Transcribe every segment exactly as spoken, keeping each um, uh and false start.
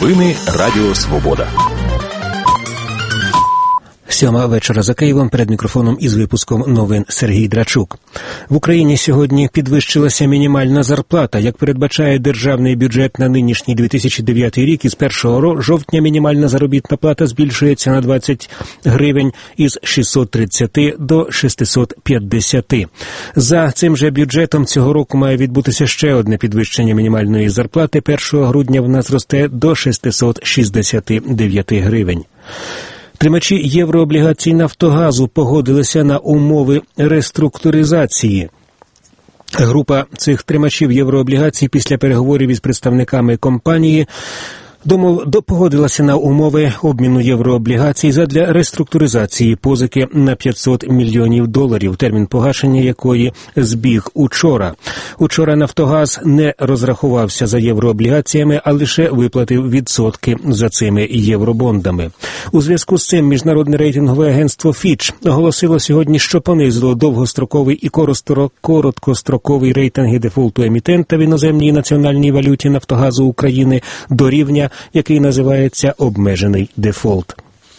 Новини Радіо Свобода. Сьома вечора за Києвом. Перед мікрофоном із випуском новин Сергій Драчук. В Україні сьогодні підвищилася мінімальна зарплата. Як передбачає державний бюджет на нинішній дві тисячі дев'ятий рік, із першого жовтня мінімальна заробітна плата збільшується на двадцять гривень із шістсот тридцяти до шістсот п'ятдесяти. За цим же бюджетом цього року має відбутися ще одне підвищення мінімальної зарплати. першого грудня вона зросте до шістсот шістдесят дев'ять гривень. Тримачі єврооблігацій «Нафтогазу» погодилися на умови реструктуризації. Група цих тримачів єврооблігацій після переговорів із представниками компанії Домов погодилася на умови обміну єврооблігацій задля реструктуризації позики на п'ятсот мільйонів доларів, термін погашення якої збіг учора. Учора «Нафтогаз» не розрахувався за єврооблігаціями, а лише виплатив відсотки за цими євробондами. У зв'язку з цим міжнародне рейтингове агентство Fitch оголосило сьогодні, що понизило довгостроковий і короткостроковий рейтинги дефолту емітента в іноземній національній валюті «Нафтогазу» України до рівня, який називається обмежений дефолт.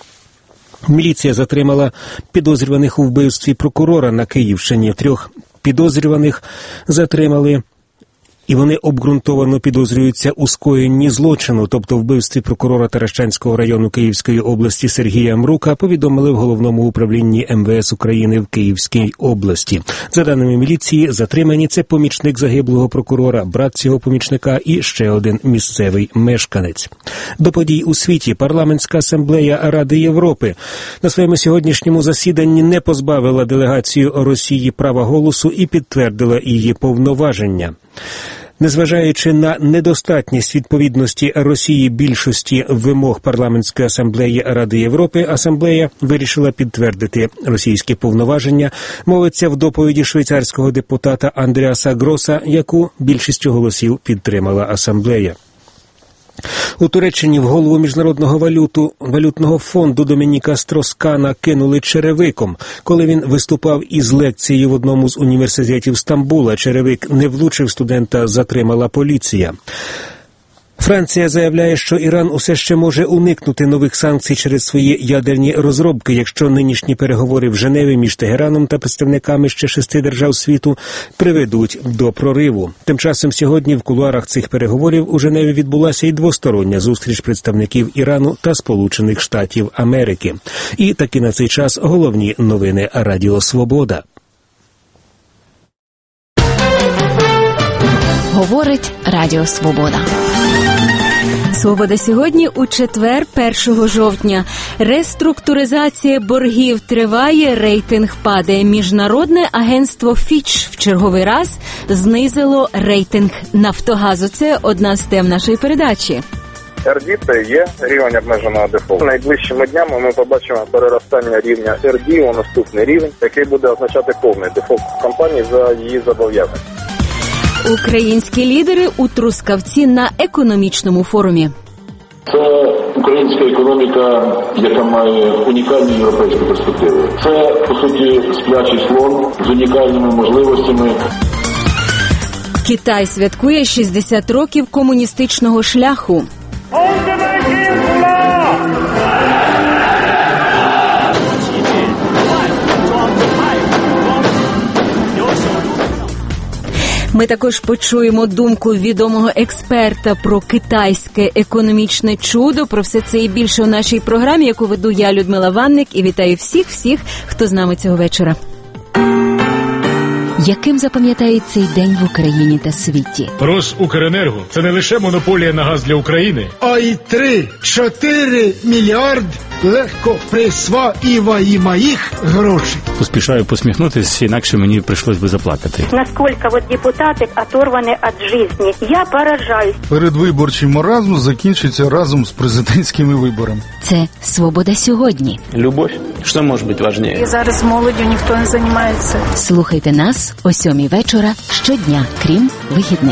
Міліція затримала підозрюваних у вбивстві прокурора на Київщині. Трьох підозрюваних затримали, і вони обґрунтовано підозрюються у скоєнні злочину, тобто вбивстві прокурора Таращанського району Київської області Сергія Мрука, повідомили в Головному управлінні ем ве ес України в Київській області. За даними міліції, затримані – це помічник загиблого прокурора, брат цього помічника і ще один місцевий мешканець. До подій у світі. Парламентська асамблея Ради Європи на своєму сьогоднішньому засіданні не позбавила делегацію Росії права голосу і підтвердила її повноваження. Незважаючи на недостатність відповідності Росії більшості вимог Парламентської асамблеї Ради Європи, асамблея вирішила підтвердити російські повноваження, мовиться в доповіді швейцарського депутата Андреаса Гроса, яку більшістю голосів підтримала асамблея. У Туреччині в голову Міжнародного валюту, валютного фонду Домініка Строскана кинули черевиком. Коли він виступав із лекцією в одному з університетів Стамбула, черевик не влучив студента, затримала поліція. Франція заявляє, що Іран усе ще може уникнути нових санкцій через свої ядерні розробки, якщо нинішні переговори в Женеві між Тегераном та представниками ще шести держав світу приведуть до прориву. Тим часом сьогодні в кулуарах цих переговорів у Женеві відбулася і двостороння зустріч представників Ірану та Сполучених Штатів Америки. І таки на цей час головні новини Радіо Свобода. Говорить Радіо Свобода. Свобода сьогодні у четвер, першого жовтня. Реструктуризація боргів триває, рейтинг падає. Міжнародне агентство Fitch в черговий раз знизило рейтинг «Нафтогазу». Це одна з тем нашої передачі. ар ді – це є рівень обмеженого дефолту. Найближчими днями ми побачимо переростання рівня ар ді у наступний рівень, який буде означати повний дефолт компанії за її зобов'язання. Українські лідери у Трускавці на економічному форумі. Це українська економіка, яка має унікальні європейські перспективи. Це, по суті, сплячий слон з унікальними можливостями. Китай святкує шістдесят років комуністичного шляху. Ми також почуємо думку відомого експерта про китайське економічне чудо. Про все це і більше у нашій програмі, яку веду я, Людмила Ванник, і вітаю всіх-всіх, хто з нами цього вечора. Яким запам'ятає цей день в Україні та світі? Росукренерго – це не лише монополія на газ для України, а й три-чотири мільярди легко присвоюємо їх грошей. Поспішаю посміхнутися, інакше мені прийшлось би заплакати. Наскільки от депутати оторвані від життя. Я поражаюсь. Передвиборчий маразм закінчиться разом з президентськими виборами. Це «Свобода сьогодні». Любов. Що може бути важливіше? І зараз молоддю ніхто не займається. Слухайте нас о сьомій вечора щодня, крім вихідних.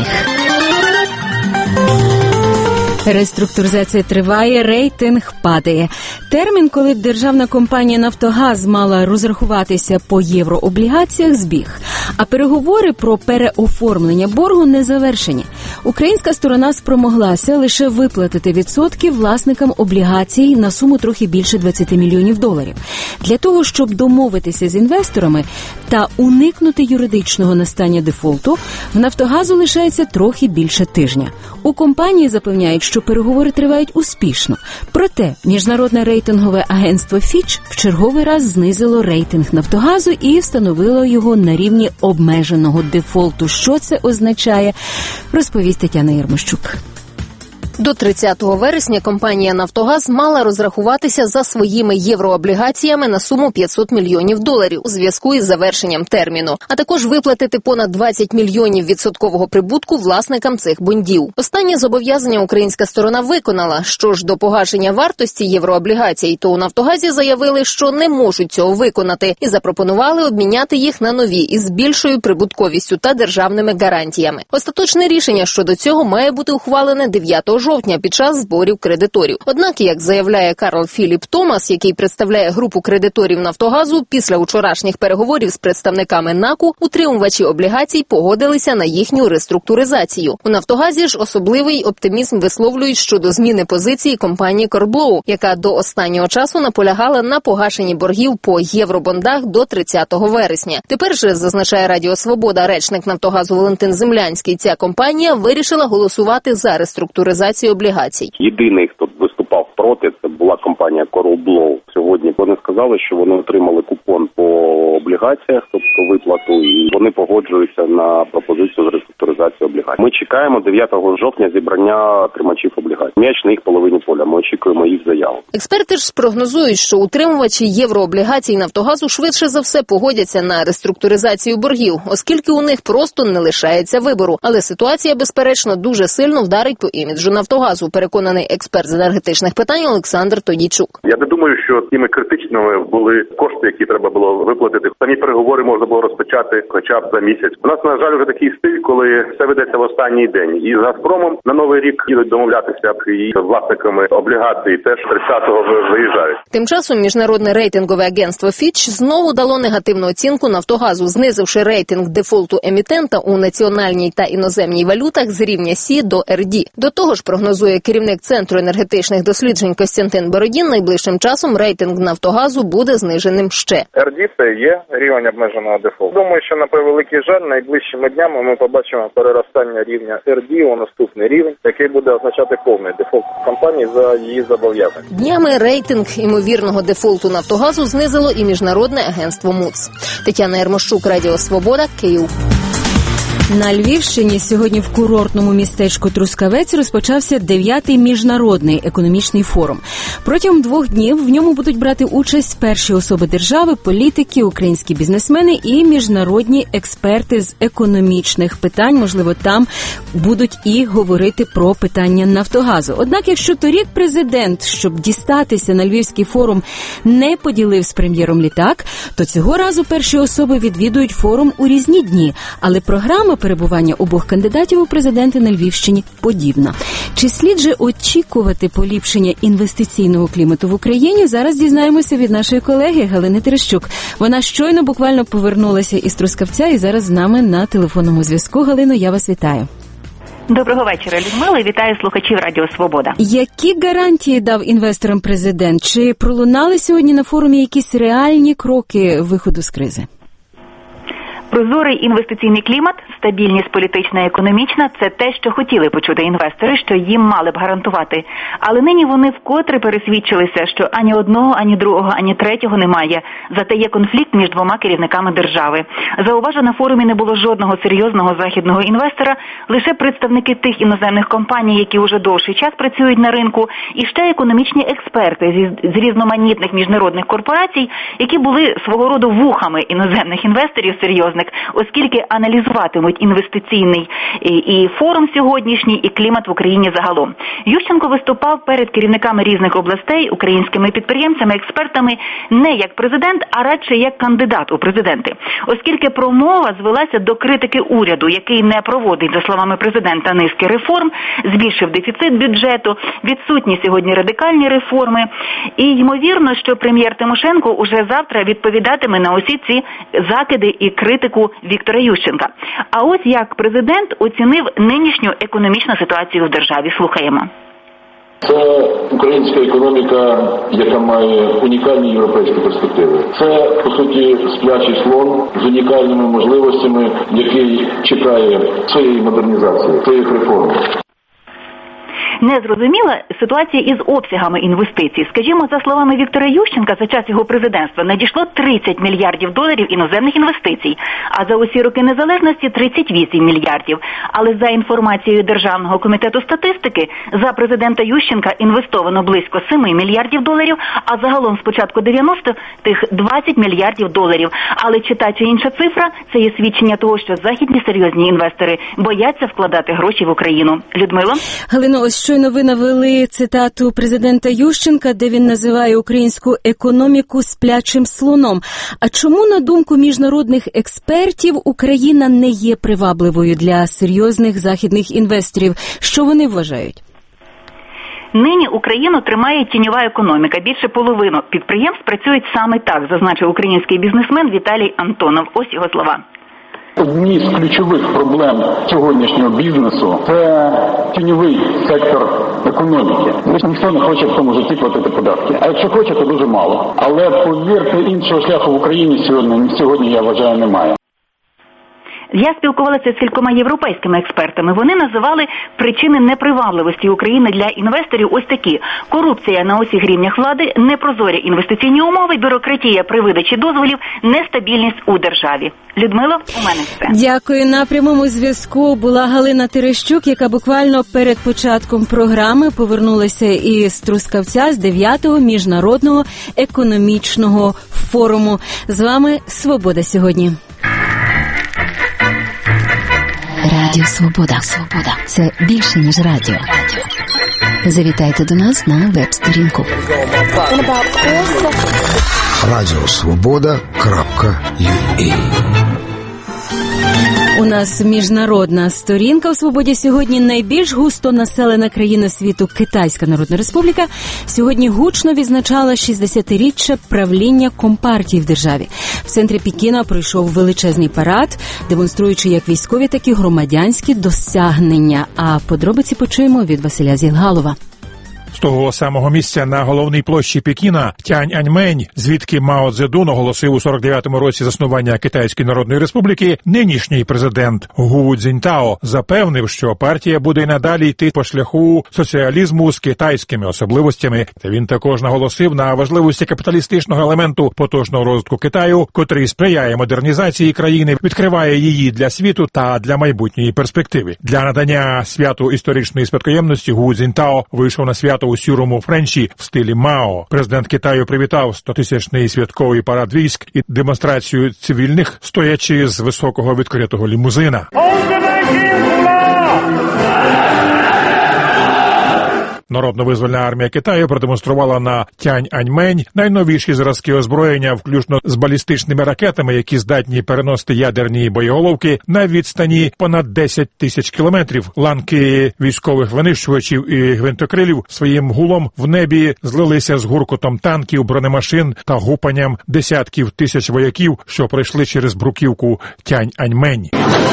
Реструктуризація триває, рейтинг падає. Термін, коли державна компанія «Нафтогаз» мала розрахуватися по єврооблігаціях, збіг. А переговори про переоформлення боргу не завершені. Українська сторона спромоглася лише виплатити відсотки власникам облігацій на суму трохи більше двадцять мільйонів доларів. Для того, щоб домовитися з інвесторами та уникнути юридичного настання дефолту, в «Нафтогазу» лишається трохи більше тижня. У компанії запевняють, що переговори тривають успішно. Проте міжнародне рейтингове агентство Fitch в черговий раз знизило рейтинг «Нафтогазу» і встановило його на рівні обмеженого дефолту. Що це означає, розповість Тетяна Єрмощук. До тридцятого вересня компанія «Нафтогаз» мала розрахуватися за своїми єврооблігаціями на суму п'ятсот мільйонів доларів у зв'язку із завершенням терміну, а також виплатити понад двадцять мільйонів відсоткового прибутку власникам цих бондів. Останнє зобов'язання українська сторона виконала. Що ж до погашення вартості єврооблігацій, то у «Нафтогазі» заявили, що не можуть цього виконати і запропонували обміняти їх на нові із більшою прибутковістю та державними гарантіями. Остаточне рішення щодо цього має бути ухвалене дев'ятого жовтня під час зборів кредиторів. Однак, як заявляє Карл Філіп Томас, який представляє групу кредиторів «Нафтогазу», після вчорашніх переговорів з представниками НАКу утримувачі облігацій погодилися на їхню реструктуризацію. У «Нафтогазі» ж особливий оптимізм висловлюють щодо зміни позиції компанії «Корблоу», яка до останнього часу наполягала на погашенні боргів по євробондах до тридцятого вересня. Тепер же, зазначає Радіо Свобода, речник «Нафтогазу» Валентин Землянський, ця компанія вирішила голосувати за реструктуризацію облігацій. Єдиний, хто виступав проти, це була компанія Корблоу. Сьогодні вони сказали, що вони отримали купон по облігаціях, тобто виплату, і вони погоджуються на пропозицію з реструктуризації облігацій. Ми чекаємо дев'ятого жовтня зібрання тримачів облігацій. М'яч на їх половині поля. Ми очікуємо їх заяву. Експерти ж спрогнозують, що утримувачі єврооблігацій «Нафтогазу» швидше за все погодяться на реструктуризацію боргів, оскільки у них просто не лишається вибору. Але ситуація, безперечно, дуже сильно вдарить по іміджу «Нафтогазу», переконаний експерт з енергетичних питань Олександр Тодійчук. Я не думаю, що тими критичними були кошти, які треба було виплатити. Самі переговори можна було розпочати хоча б за місяць. У нас, на жаль, вже такий стиль, коли все ведеться в останній день. І з «Газпромом» на Новий рік їдуть домовлятися, і з власниками облігацій теж тридцятого виїжджають. Тим часом міжнародне рейтингове агентство Fitch знову дало негативну оцінку «Нафтогазу», знизивши рейтинг дефолту емітента у національній та іноземній валютах з рівня Сі до Ер Ді. До того ж, прогнозує керівник Центру енергетичних досліджень Костянтин Бородін, найближчим часом рейтинг «Нафтогазу» буде зниженим ще. Ер Ді – це є рівень обмеженого дефолту. Думаю, що на превеликий жаль, найближчими днями ми побачимо переростання рівня Ер Ді у наступний рівень, який буде означати повний дефолт компанії за її зобов'язання. Днями рейтинг імовірного дефолту «Нафтогазу» знизило і міжнародне агентство Мудс. Тетяна Єрмощук, Радіо Свобода, Київ. На Львівщині сьогодні в курортному містечку Трускавець розпочався дев'ятий міжнародний економічний форум. Протягом двох днів в ньому будуть брати участь перші особи держави, політики, українські бізнесмени і міжнародні експерти з економічних питань. Можливо, там будуть і говорити про питання «Нафтогазу». Однак, якщо торік президент, щоб дістатися на Львівський форум, не поділив з прем'єром літак, то цього разу перші особи відвідують форум у різні дні. Але програма перебування обох кандидатів у президенти на Львівщині подібна. Чи слід же очікувати поліпшення інвестиційного клімату в Україні? Зараз дізнаємося від нашої колеги Галини Терещук. Вона щойно буквально повернулася із Трускавця і зараз з нами на телефонному зв'язку. Галино, я вас вітаю. Доброго вечора, Людмила. Вітаю слухачів Радіо Свобода. Які гарантії дав інвесторам президент? Чи пролунали сьогодні на форумі якісь реальні кроки виходу з кризи? Прозорий інвестиційний клімат, стабільність політична і економічна – це те, що хотіли почути інвестори, що їм мали б гарантувати. Але нині вони вкотре пересвідчилися, що ані одного, ані другого, ані третього немає. Зате є конфлікт між двома керівниками держави. Зауважу, на форумі не було жодного серйозного західного інвестора, лише представники тих іноземних компаній, які уже довший час працюють на ринку, і ще економічні експерти з різноманітних міжнародних корпорацій, які були свого роду вухами іноземних інвесторів серйозних, оскільки аналізуватимуть інвестиційний і, і форум сьогоднішній, і клімат в Україні загалом. Ющенко виступав перед керівниками різних областей, українськими підприємцями, експертами не як президент, а радше як кандидат у президенти. Оскільки промова звелася до критики уряду, який не проводить, за словами президента, низки реформ, збільшив дефіцит бюджету, відсутні сьогодні радикальні реформи. І ймовірно, що прем'єр Тимошенко уже завтра відповідатиме на усі ці закиди і критику політику Віктора Ющенка. А ось як президент оцінив нинішню економічну ситуацію в державі. Слухаємо. Це українська економіка, яка має унікальні європейські перспективи. Це, по суті, сплячий слон з унікальними можливостями, який чекає своєї модернізації, своїх реформ. Незрозуміла ситуація із обсягами інвестицій. Скажімо, за словами Віктора Ющенка, за час його президентства надійшло тридцять мільярдів доларів іноземних інвестицій, а за усі роки незалежності тридцять вісім мільярдів. Але за інформацією Державного комітету статистики, за президента Ющенка інвестовано близько сім мільярдів доларів, а загалом з початку дев'яностих тих двадцять мільярдів доларів. Але чи та чи інша цифра – це є свідчення того, що західні серйозні інвестори бояться вкладати гроші в Україну. Людмило? Галино, ось щойно ви навели цитату президента Ющенка, де він називає українську економіку сплячим слоном. А чому, на думку міжнародних експертів, Україна не є привабливою для серйозних західних інвесторів? Що вони вважають? Нині Україну тримає тіньова економіка. Більше половини підприємств працюють саме так, зазначив український бізнесмен Віталій Антонов. Ось його слова. Одні з ключових проблем сьогоднішнього бізнесу – це тіньовий сектор економіки. Ніхто не хоче в тому житті платити податки. А якщо хоче, то дуже мало. Але, повірте, іншого шляху в Україні сьогодні, сьогодні я вважаю, немає. Я спілкувалася з кількома європейськими експертами. Вони називали причини непривабливості України для інвесторів ось такі: корупція на усіх рівнях влади, непрозорі інвестиційні умови, бюрократія при видачі дозволів, нестабільність у державі. Людмило, у мене все. Дякую. На прямому зв'язку була Галина Терещук, яка буквально перед початком програми повернулася із Трускавця з дев'ятого міжнародного економічного форуму. З вами «Свобода сьогодні». Радіо Свобода. Свобода. Це більше, ніж радіо. Завітайте до нас на веб-сторінку. радіосвобода крапка ю а. У нас міжнародна сторінка у «Свободі сьогодні». Найбільш густо населена країна світу – Китайська Народна Республіка сьогодні гучно відзначала шістдесятиріччя правління Компартії в державі. В центрі Пекіна пройшов величезний парад, демонструючи як військові, так і громадянські досягнення. А подробиці почуємо від Василя Зілгалова. З того самого місця на головній площі Пекіна Тяньаньмень, звідки Мао Цзедун оголосив у сорок дев'ятому році заснування Китайської Народної Республіки, нинішній президент Гу Цзіньтао запевнив, що партія буде й надалі йти по шляху соціалізму з китайськими особливостями. Та він також наголосив на важливості капіталістичного елементу потужного розвитку Китаю, котрий сприяє модернізації країни, відкриває її для світу та для майбутньої перспективи. Для надання святу історичної спадкоємності Гу Цзіньтао вийшов на свято у сюрому Френчі в стилі Мао. Президент Китаю привітав стотисячний святковий парад військ і демонстрацію цивільних, стоячи з високого відкритого лімузина. Народно-визвольна армія Китаю продемонструвала на Тяньаньмень найновіші зразки озброєння, включно з балістичними ракетами, які здатні переносити ядерні боєголовки на відстані понад десять тисяч кілометрів. Ланки військових винищувачів і гвинтокрилів своїм гулом в небі злилися з гуркотом танків, бронемашин та гупанням десятків тисяч вояків, що пройшли через бруківку Тяньаньмень.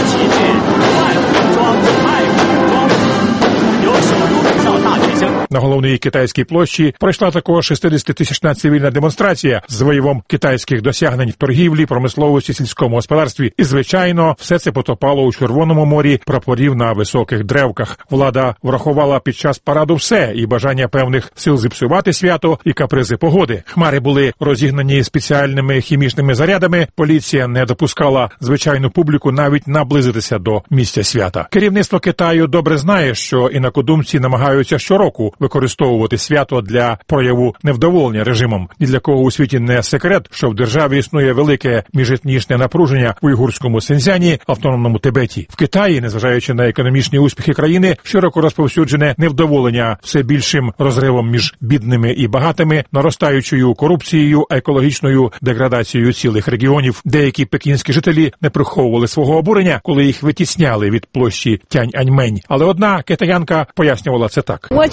На головній китайській площі пройшла також шістдесятитисячна цивільна демонстрація з виявом китайських досягнень в торгівлі, промисловості, сільському господарстві. І, звичайно, все це потопало у Червоному морі прапорів на високих древках. Влада врахувала під час параду все – і бажання певних сил зіпсувати свято, і капризи погоди. Хмари були розігнані спеціальними хімічними зарядами, поліція не допускала звичайну публіку навіть наблизитися до місця свята. Керівництво Китаю добре знає, що інакодумці намагаються щороку використовувати свято для прояву невдоволення режимом. Ні для кого у світі не секрет, що в державі існує велике міжетнічне напруження в уйгурському Синьцзяні, автономному Тибеті. В Китаї, незважаючи на економічні успіхи країни, широко розповсюджене невдоволення все більшим розривом між бідними і багатими, наростаючою корупцією, екологічною деградацією цілих регіонів. Деякі пекінські жителі не приховували свого обурення, коли їх витісняли від площі Тяньаньмень. Але одна китаянка пояснювала це так.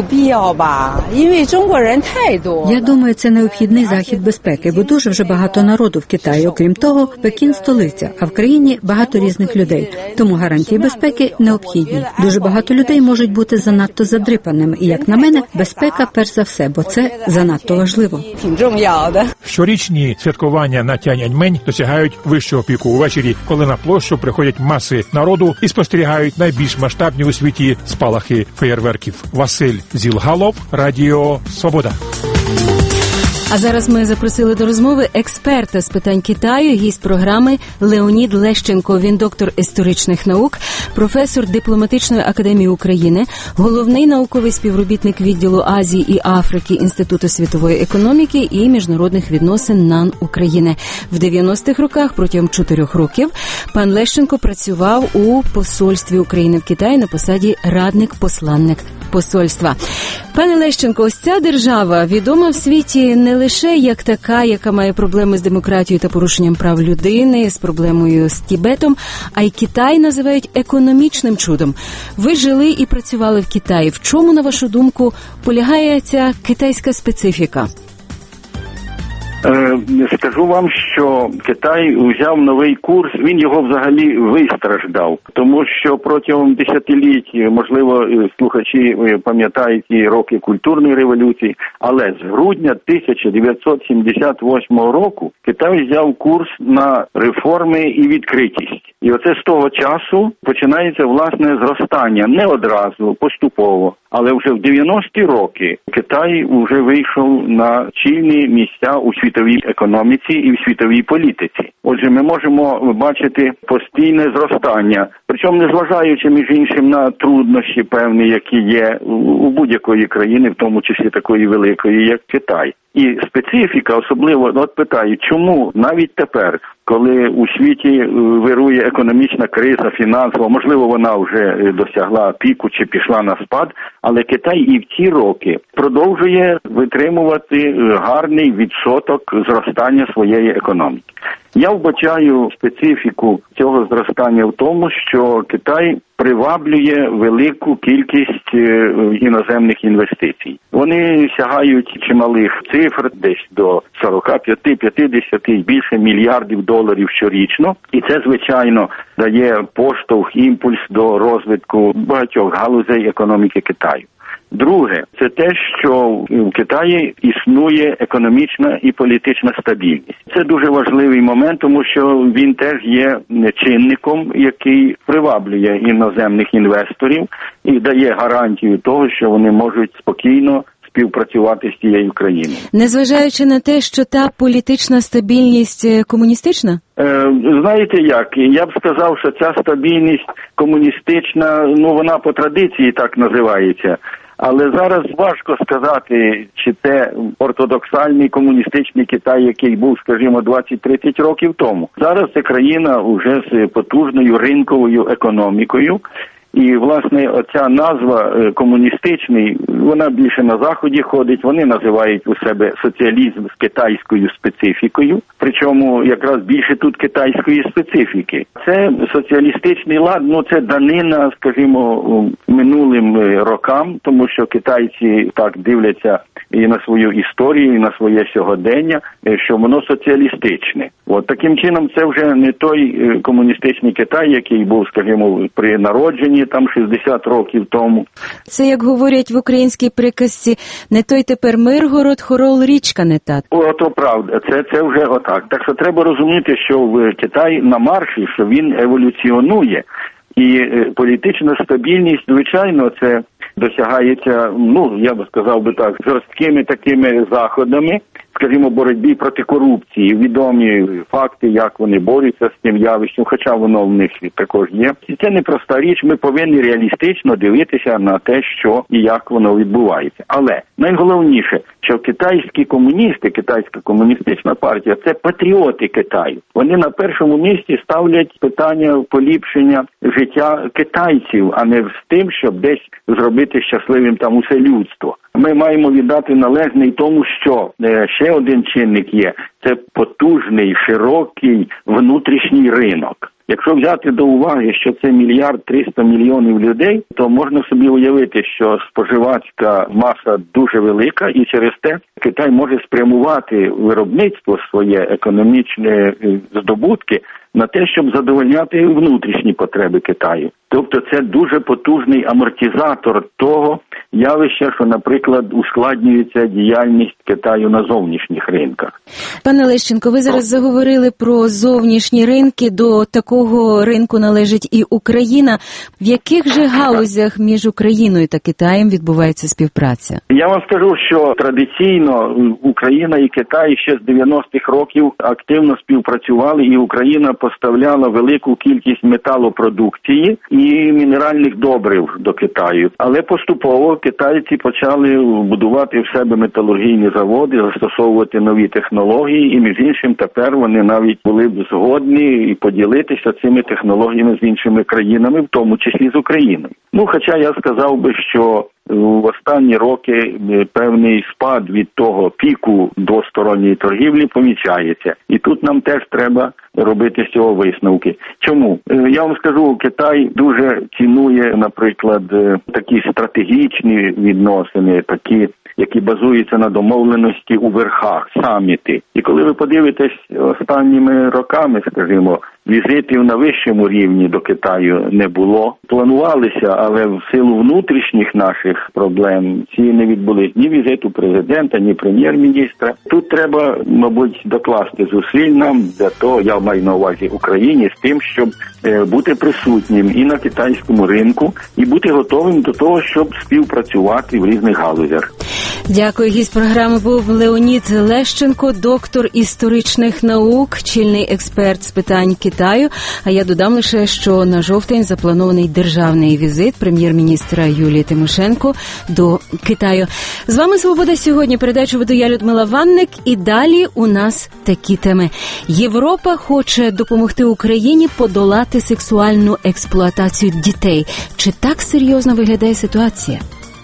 Я думаю, це необхідний захід безпеки, бо дуже вже багато народу в Китаї. Окрім того, Пекін – столиця, а в країні багато різних людей. Тому гарантії безпеки необхідні. Дуже багато людей можуть бути занадто задрипаними. І, як на мене, безпека перш за все, бо це занадто важливо. Щорічні святкування на Тяньаньмень досягають вищого піку увечері, коли на площу приходять маси народу і спостерігають найбільш масштабні у світі спалахи феєрверків. Василь Зілгалов, Радіо Свобода. А зараз ми запросили до розмови експерта з питань Китаю, гість програми Леонід Лещенко. Він доктор історичних наук, професор Дипломатичної академії України, головний науковий співробітник відділу Азії і Африки Інституту світової економіки і міжнародних відносин НАН України. В дев'яностих роках, протягом чотирьох років, пан Лещенко працював у посольстві України в Китаї на посаді радник-посланник посольства. Пане Лещенко, ось ця держава відома в світі не лише як така, яка має проблеми з демократією та порушенням прав людини, з проблемою з Тібетом, а й Китай називають економічним чудом. Ви жили і працювали в Китаї. В чому, на вашу думку, полягає ця китайська специфіка? Скажу вам, що Китай взяв новий курс, він його взагалі вистраждав, тому що протягом десятиліть, можливо, слухачі пам'ятають і роки культурної революції, але з грудня тисяча дев'ятсот сімдесят восьмого року Китай взяв курс на реформи і відкритість. І оце з того часу починається, власне, зростання, не одразу, поступово. Але вже в дев'яності роки Китай вже вийшов на чільні місця у світовій економіці і в світовій політиці. Отже, ми можемо бачити постійне зростання, причому незважаючи, між іншим, на труднощі певні, які є у будь-якої країни, в тому числі такої великої, як Китай. І специфіка, особливо, от питаю, чому навіть тепер, коли у світі вирує економічна криза, фінансова, можливо, вона вже досягла піку чи пішла на спад, але Китай і в ці роки продовжує витримувати гарний відсоток зростання своєї економіки. Я вбачаю специфіку цього зростання в тому, що Китай приваблює велику кількість іноземних інвестицій. Вони сягають чималих цифр, десь до сорок п'ять - п'ятдесят і більше мільярдів доларів щорічно. І це, звичайно, дає поштовх, імпульс до розвитку багатьох галузей економіки Китаю. Друге, це те, що в Китаї існує економічна і політична стабільність. Це дуже важливий момент, тому що він теж є чинником, який приваблює іноземних інвесторів і дає гарантію того, що вони можуть спокійно співпрацювати з цією країною. Незважаючи на те, що та політична стабільність комуністична? Е, знаєте як, я б сказав, що ця стабільність комуністична, ну вона по традиції так називається. Але зараз важко сказати, чи це ортодоксальний комуністичний Китай, який був, скажімо, двадцять-тридцять років тому. Зараз це країна вже з потужною ринковою економікою. І, власне, оця назва комуністичний, вона більше на Заході ходить, вони називають у себе соціалізм з китайською специфікою, причому якраз більше тут китайської специфіки. Це соціалістичний лад, ну це данина, скажімо, минулим рокам, тому що китайці так дивляться і на свою історію, і на своє сьогодення, що воно соціалістичне. От таким чином це вже не той комуністичний Китай, який був, скажімо, при народженні там шістдесят років тому. Це, як говорять в українській приказці, не той тепер Миргород, Хорол, річка не та. Ото правда, це, це вже отак. Так що треба розуміти, що в Китаї на марші, що він еволюціонує. І політична стабільність, звичайно, це досягається, ну, я би сказав би так, жорсткими такими заходами, скажімо, боротьбі проти корупції, відомі факти, як вони борються з цим явищем, хоча воно в них також є. І це не проста річ, ми повинні реалістично дивитися на те, що і як воно відбувається. Але найголовніше, що китайські комуністи, китайська комуністична партія – це патріоти Китаю. Вони на першому місці ставлять питання поліпшення життя китайців, а не з тим, щоб десь зробити щасливим там усе людство. Ми маємо віддати належне й тому, що е, ще один чинник є – це потужний, широкий внутрішній ринок. Якщо взяти до уваги, що це мільярд триста мільйонів людей, то можна собі уявити, що споживацька маса дуже велика, і через те Китай може спрямувати виробництво своє, економічні здобутки на те, щоб задовольняти внутрішні потреби Китаю. Тобто це дуже потужний амортизатор того явища, що, наприклад, ускладнюється діяльність Китаю на зовнішніх ринках. Пане Лещенко, ви зараз заговорили про зовнішні ринки. До такого ринку належить і Україна. В яких же галузях між Україною та Китаєм відбувається співпраця? Я вам скажу, що традиційно Україна і Китай ще з дев'яностих років активно співпрацювали, і Україна поставляла велику кількість металопродукції і мінеральних добрив до Китаю. Але поступово китайці почали будувати в себе металургійні заводи, застосовувати нові технології, і між іншим тепер вони навіть були б згодні і поділитися цими технологіями з іншими країнами, в тому числі з Україною. Ну, хоча я сказав би, що в останні роки певний спад від того піку двосторонньої торгівлі помічається. І тут нам теж треба робити з цього висновки. Чому? Я вам скажу, Китай дуже цінує, наприклад, такі стратегічні відносини, такі, які базуються на домовленості у верхах, саміти. І коли ви подивитесь останніми роками, скажімо, візитів на вищому рівні до Китаю не було. Планувалися, але в силу внутрішніх наших проблем ці не відбулись ні візиту президента, ні прем'єр-міністра. Тут треба, мабуть, докласти зусиль нам для того, я маю на увазі Україні, з тим, щоб бути присутнім і на китайському ринку, і бути готовим до того, щоб співпрацювати в різних галузях. Дякую. Гість програми був Леонід Лещенко, доктор історичних наук, чільний експерт з питань Китаю. А я додам лише, що на жовтень запланований державний візит прем'єр-міністра Юлії Тимошенко до Китаю. З вами «Свобода сьогодні». Передачу веду я, Людмила Ванник. І далі у нас такі теми. Європа хоче допомогти Україні подолати сексуальну експлуатацію дітей. Чи так серйозно виглядає ситуація?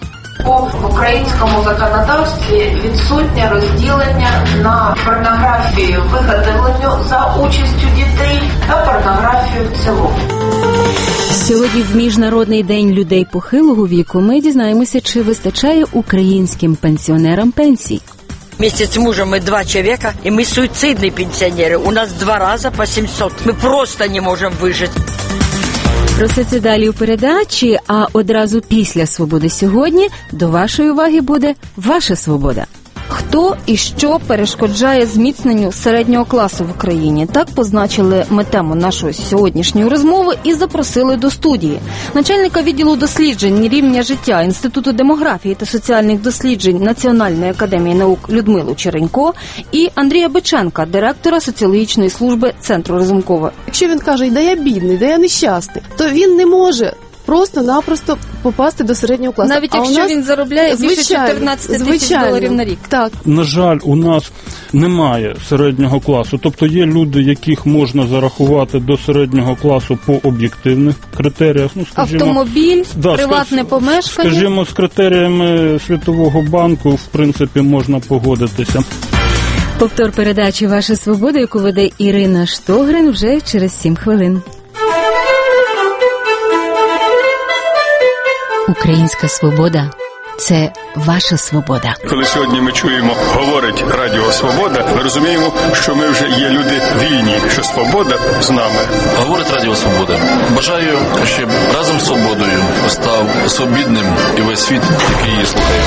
В українському законодавстві відсутнє розділення на порнографію виготовленню за участю дітей та порнографію в цілому. Сьогодні в Міжнародний день людей похилого віку ми дізнаємося, чи вистачає українським пенсіонерам пенсій. Вместе с мужем мы два человека, и мы суицидные пенсионеры. У нас два раза по сімсот. Мы просто не можем выжить. Про все це далі у передачі, а одразу після «Свободи сьогодні» до вашої уваги буде «Ваша свобода». Хто і що перешкоджає зміцненню середнього класу в Україні? Так позначили ми тему нашої сьогоднішньої розмови і запросили до студії начальника відділу досліджень рівня життя Інституту демографії та соціальних досліджень Національної академії наук Людмилу Черенько і Андрія Биченка, директора соціологічної служби Центру Разумкова. Якщо він каже, да я бідний, да я нещасний, то він не може просто-напросто попасти до середнього класу. Навіть якщо нас, він заробляє більше чотирнадцять тисяч доларів на рік. Так. На жаль, у нас немає середнього класу. Тобто є люди, яких можна зарахувати до середнього класу по об'єктивних критеріях. Ну, скажімо, автомобіль, да, приватне помешкання. Скажімо, з критеріями Світового банку, в принципі, можна погодитися. Повтор передачі «Ваша свобода», яку веде Ірина Штогрин, вже через сім хвилин. Українська свобода – це ваша свобода. Коли сьогодні ми чуємо, говорить Радіо Свобода, ми розуміємо, що ми вже є люди вільні, що свобода з нами. Говорить Радіо Свобода. Бажаю, щоб разом з свободою став свобідним і весь світ, який її слухає.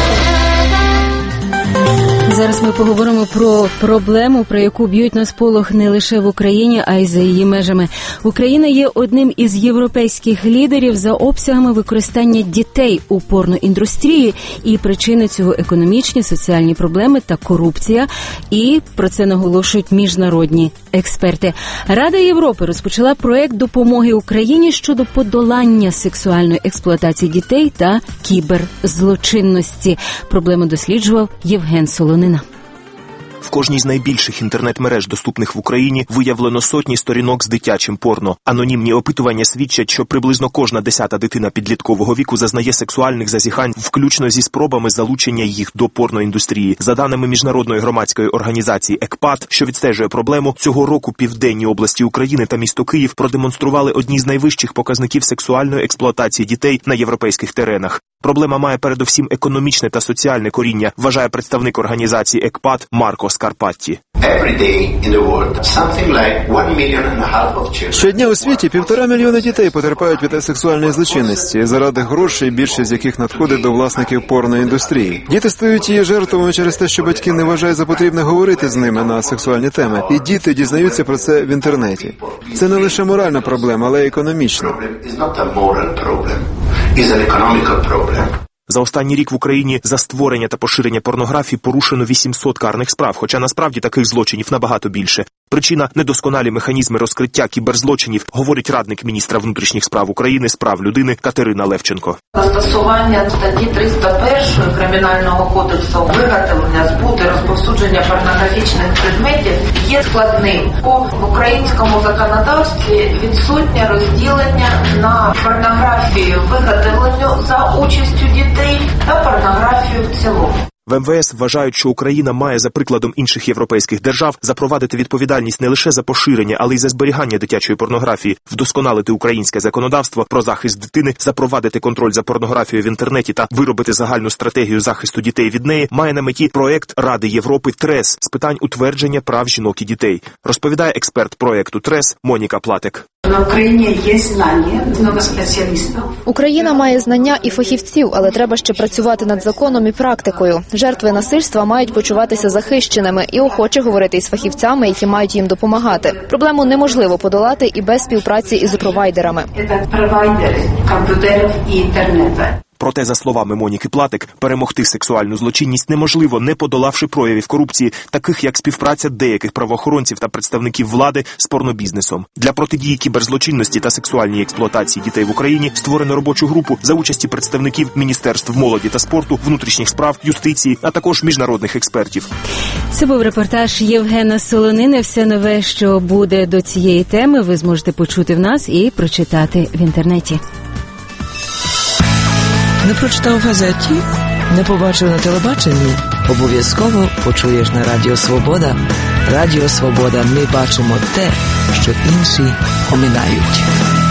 Зараз ми поговоримо про проблему, про яку б'ють на сполох не лише в Україні, а й за її межами. Україна є одним із європейських лідерів за обсягами використання дітей у порноіндустрії, і причини цього економічні, соціальні проблеми та корупція. І про це наголошують міжнародні експерти. Рада Європи розпочала проект допомоги Україні щодо подолання сексуальної експлуатації дітей та кіберзлочинності. Проблему досліджував Євген Солонина. В кожній з найбільших інтернет-мереж, доступних в Україні, виявлено сотні сторінок з дитячим порно. Анонімні опитування свідчать, що приблизно кожна десята дитина підліткового віку зазнає сексуальних зазіхань, включно зі спробами залучення їх до порноіндустрії. За даними міжнародної громадської організації ЕКПАТ, що відстежує проблему, цього року південні області України та місто Київ продемонстрували одні з найвищих показників сексуальної експлуатації дітей на європейських теренах. Проблема має передовсім економічне та соціальне коріння, вважає представник організації ЕКПАТ Марко Скарпатті. Щодня у світі півтора мільйона дітей потерпають від сексуальної злочинності, заради грошей, більшість з яких надходить до власників порноіндустрії. Діти стають її жертвами через те, що батьки не вважають за потрібне говорити з ними на сексуальні теми, і діти дізнаються про це в інтернеті. Це не лише моральна проблема, але й економічна. За останній рік в Україні за створення та поширення порнографії порушено вісімсот карних справ, хоча насправді таких злочинів набагато більше. Причина – недосконалі механізми розкриття кіберзлочинів, говорить радник міністра внутрішніх справ України з прав людини Катерина Левченко. Застосування статті триста першої Кримінального кодексу виготовлення, збут і розповсюдження порнографічних предметів є складним. В українському законодавстві відсутнє розділення на порнографію виготовленню за участю дітей та порнографію в цілому. В ем ве ес вважають, що Україна має, за прикладом інших європейських держав, запровадити відповідальність не лише за поширення, але й за зберігання дитячої порнографії, вдосконалити українське законодавство про захист дитини, запровадити контроль за порнографією в інтернеті та виробити загальну стратегію захисту дітей від неї, має на меті проект Ради Європи ТРЕС з питань утвердження прав жінок і дітей, розповідає експерт проекту ТРЕС Моніка Платек. На Україні є знання, много спеціалістів. Україна має знання і фахівців, але треба ще працювати над законом і практикою. Жертви насильства мають почуватися захищеними і охоче говорити із фахівцями, які мають їм допомагати. Проблему неможливо подолати і без співпраці із провайдерами. Це провайдери комп'ютерів і інтернету. Проте, за словами Моніки Платек, перемогти сексуальну злочинність неможливо, не подолавши проявів корупції, таких як співпраця деяких правоохоронців та представників влади з порнобізнесом. Для протидії кіберзлочинності та сексуальній експлуатації дітей в Україні створено робочу групу за участі представників Міністерств молоді та спорту, внутрішніх справ, юстиції, а також міжнародних експертів. Це був репортаж Євгена Солонини. Все нове, що буде до цієї теми, ви зможете почути в нас і прочитати в інтернеті. Не прочитав в газеті, не побачив на телебаченні, обов'язково почуєш на Радіо Свобода. Радіо Свобода, ми бачимо те, що інші оминають.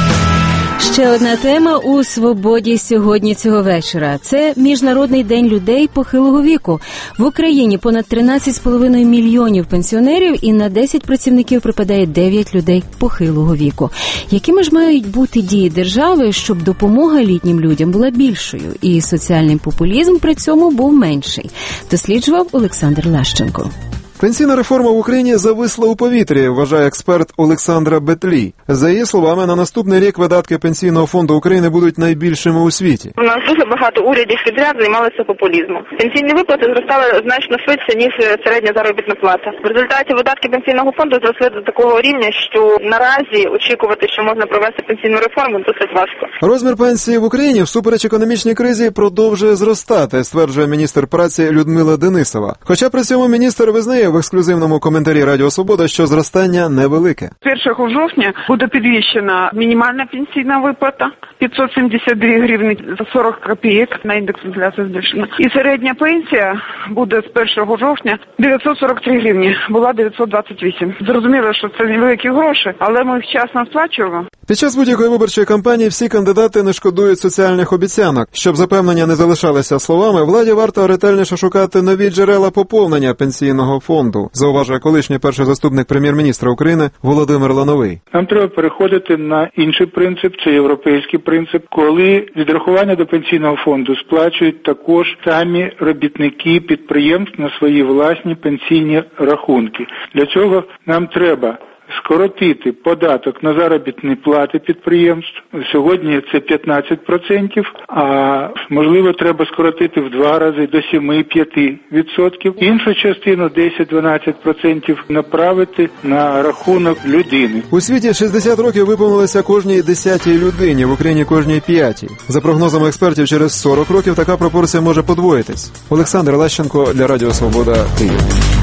Ще одна тема у «Свободі» сьогодні цього вечора. Це Міжнародний день людей похилого віку. В Україні понад тринадцять з половиною мільйонів пенсіонерів і на десять працівників припадає дев'ять людей похилого віку. Якими ж мають бути дії держави, щоб допомога літнім людям була більшою і соціальний популізм при цьому був менший? Досліджував Олександр Лащенко. Пенсійна реформа в Україні зависла у повітрі, вважає експерт Олександра Бетлі. За її словами, на наступний рік видатки Пенсійного фонду України будуть найбільшими у світі. У нас дуже багато урядів підряд займалися популізмом. Пенсійні виплати зростали значно швидше, ніж середня заробітна плата. В результаті видатки Пенсійного фонду зросли до такого рівня, що наразі очікувати, що можна провести пенсійну реформу, досить важко. Розмір пенсії в Україні всупереч економічній кризі продовжує зростати, стверджує міністр праці Людмила Денисова. Хоча при цьому міністр визнає в ексклюзивному коментарі Радіо Свобода, що зростання невелике. першого жовтня буде підвищена мінімальна пенсійна виплата п'ятсот сімдесят дві гривні за сорок копійок, на індекс інфляції збільшена. І середня пенсія буде з першого жовтня дев'ятсот сорок три гривні, була дев'ятсот двадцять вісім. Зрозуміло, що це невеликі гроші, але ми їх вчасно сплачуємо. Під час будь-якої виборчої кампанії всі кандидати не шкодують соціальних обіцянок. Щоб запевнення не залишалися словами, владі варто ретельніше шукати нові джерела поповнення пенсійного фонду, зауважує колишній перший заступник прем'єр-міністра України Володимир Лановий. Нам треба переходити на інший принцип, це європейський принцип, коли відрахування до пенсійного фонду сплачують також самі робітники підприємств на свої власні пенсійні рахунки. Для цього нам треба скоротити податок на заробітні плати підприємств. Сьогодні це п'ятнадцять відсотків, а можливо треба скоротити в два рази до сім-п'ять відсотків. Іншу частину десять-дванадцять відсотків направити на рахунок людини. У світі шістдесят років виповнилося кожній десятій людині, в Україні кожній п'ятій. За прогнозами експертів, через сорок років така пропорція може подвоїтись. Олександр Лащенко для Радіо Свобода, Київ.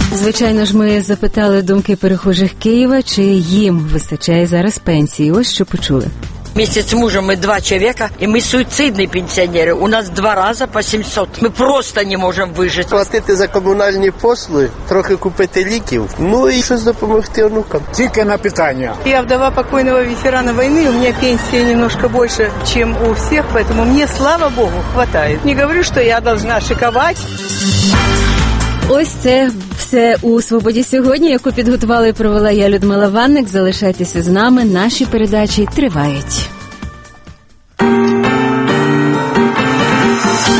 Звичайно ж, ми запитали думки перехожих Києва, чи їм вистачає зараз пенсії. Ось що почули. Вместе с мужем мы два человека, и мы суицидные пенсионеры. У нас два раза по сімсот. Мы просто не можем выжить. Платити за комунальні послуги, трохи купити ліків, ну і щось допомогти онукам. Тільки на питання. Я вдова покойного ветерана войны, у меня пенсия немножко больше, чем у всех, поэтому мне, слава богу, хватает. Не говорю, что я должна шиковать. Ось це все у «Свободі сьогодні», яку підготувала і провела я, Людмила Ванник. Залишайтеся з нами, наші передачі тривають.